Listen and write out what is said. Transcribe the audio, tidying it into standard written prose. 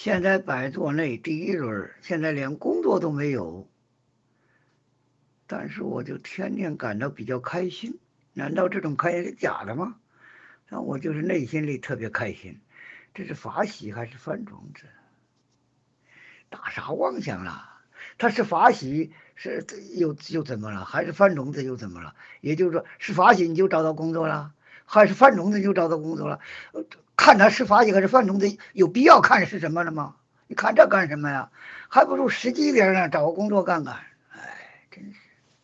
现在摆座内第一轮，现在连工作都没有，但是我就天天感到比较开心。难道这种开心是假的吗？那我就是内心里特别开心。这是法喜还是犯种子？打啥妄想了？他是法喜是又怎么了？还是犯种子又怎么了？也就是说，是法喜你就找到工作了，还是犯种子就找到工作了？看他是法喜还是犯种子，有必要看是什么了吗？你看这干什么呀？还不如实际点呢，找个工作干干。哎，真是。